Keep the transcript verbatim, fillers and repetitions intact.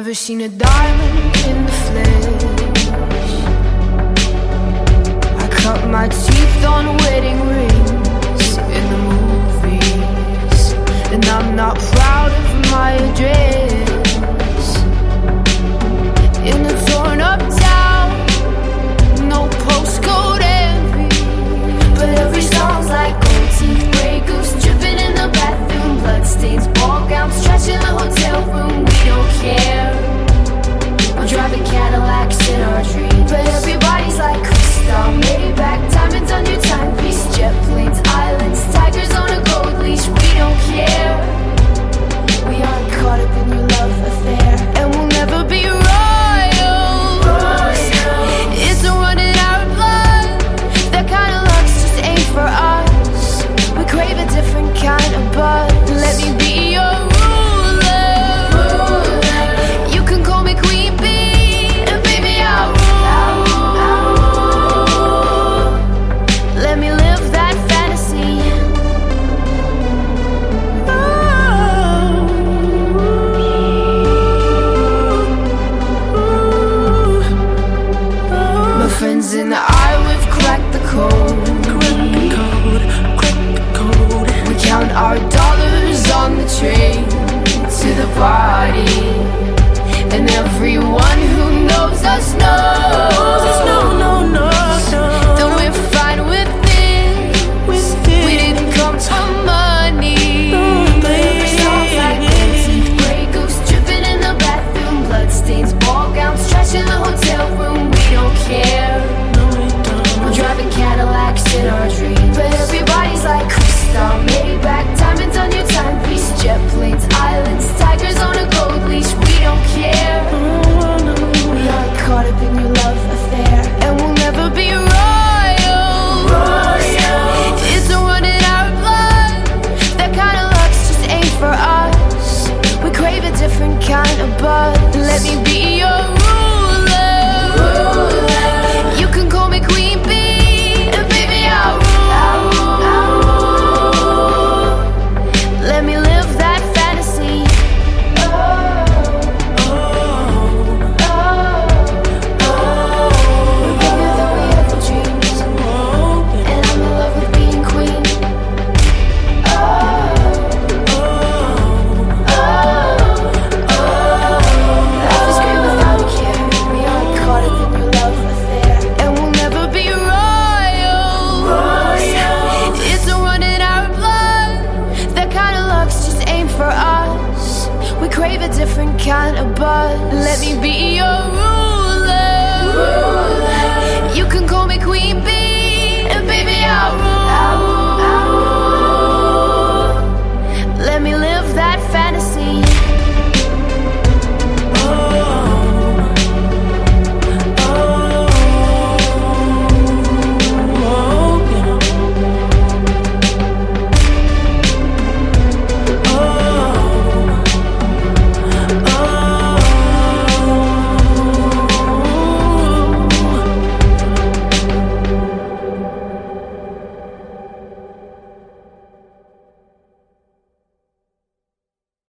never seen a diamond in the flesh. I cut my teeth on wedding rings in the movies, and I'm not proud of my address. In a torn up town, no postcode envy, but every song's like gold teeth, grey goose dripping in the bathroom, bloodstains, ball gowns, trash in the hotel room. We don't care. We're driving Cadillacs in our dreams, but everybody's like crystal, Maybach, diamonds on your timepiece, jet planes, islands, tigers on a gold leash. We don't care. We aren't caught up in your love affair, and we'll never be royals. It's a running our blood. That kind of luck's just ain't for us. We crave a different kind of buzz. Let me be your ruler. You can call me Queen Bee, and baby I'll rule. Let me live that fantasy. My friends and I, we've cracked the code. We count our dollars on the train to the party, and everyone who knows us knows